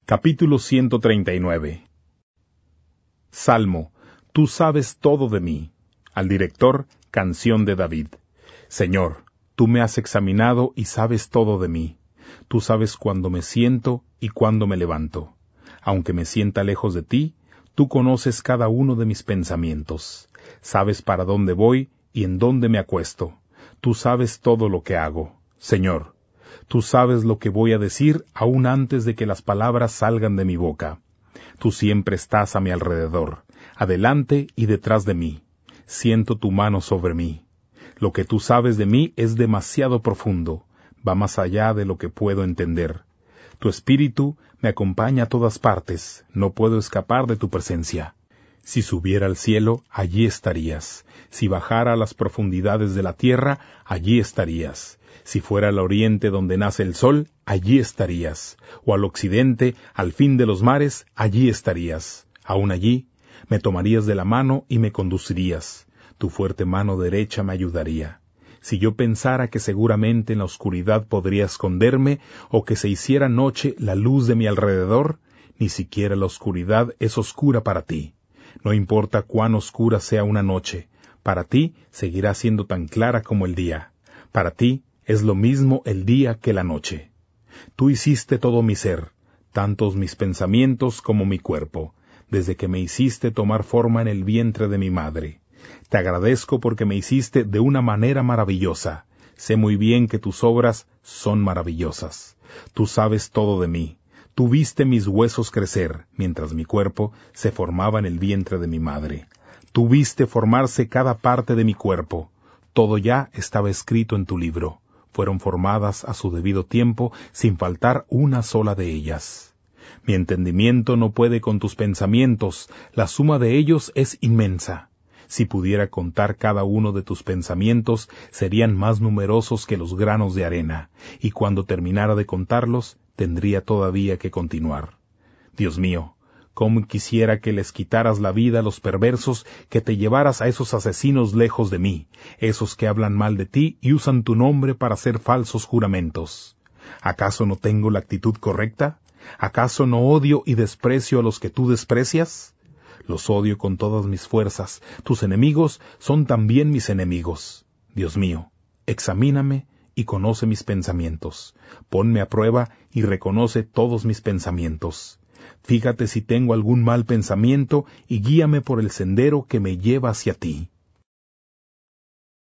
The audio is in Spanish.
Capítulo 139. Salmo. Tú sabes todo de mí. Al director, canción de David. Señor, tú me has examinado y sabes todo de mí. Tú sabes cuándo me siento y cuándo me levanto. Aunque me sienta lejos de ti, tú conoces cada uno de mis pensamientos. Sabes para dónde voy y en dónde me acuesto. Tú sabes todo lo que hago. Señor, tú sabes lo que voy a decir aún antes de que las palabras salgan de mi boca. Tú siempre estás a mi alrededor, adelante y detrás de mí. Siento tu mano sobre mí. Lo que tú sabes de mí es demasiado profundo, va más allá de lo que puedo entender. Tu espíritu me acompaña a todas partes, no puedo escapar de tu presencia. Si subiera al cielo, allí estarías. Si bajara a las profundidades de la tierra, allí estarías. Si fuera al oriente donde nace el sol, allí estarías. O al occidente, al fin de los mares, allí estarías. Aún allí, me tomarías de la mano y me conducirías. Tu fuerte mano derecha me ayudaría. Si yo pensara que seguramente en la oscuridad podría esconderme, o que se hiciera noche la luz de mi alrededor, ni siquiera la oscuridad es oscura para ti. No importa cuán oscura sea una noche, para ti seguirá siendo tan clara como el día. Para ti es lo mismo el día que la noche. Tú hiciste todo mi ser, tantos mis pensamientos como mi cuerpo, desde que me hiciste tomar forma en el vientre de mi madre. Te agradezco porque me hiciste de una manera maravillosa. Sé muy bien que tus obras son maravillosas. Tú sabes todo de mí. Tú viste mis huesos crecer, mientras mi cuerpo se formaba en el vientre de mi madre. Tú viste formarse cada parte de mi cuerpo. Todo ya estaba escrito en tu libro. Fueron formadas a su debido tiempo, sin faltar una sola de ellas. Mi entendimiento no puede con tus pensamientos, la suma de ellos es inmensa. Si pudiera contar cada uno de tus pensamientos, serían más numerosos que los granos de arena, y cuando terminara de contarlos, tendría todavía que continuar. Dios mío, cómo quisiera que les quitaras la vida a los perversos, que te llevaras a esos asesinos lejos de mí, esos que hablan mal de ti y usan tu nombre para hacer falsos juramentos. ¿Acaso no tengo la actitud correcta? ¿Acaso no odio y desprecio a los que tú desprecias? Los odio con todas mis fuerzas. Tus enemigos son también mis enemigos. Dios mío, examíname y conoce mis pensamientos. Ponme a prueba y reconoce todos mis pensamientos. Fíjate si tengo algún mal pensamiento y guíame por el sendero que me lleva hacia ti.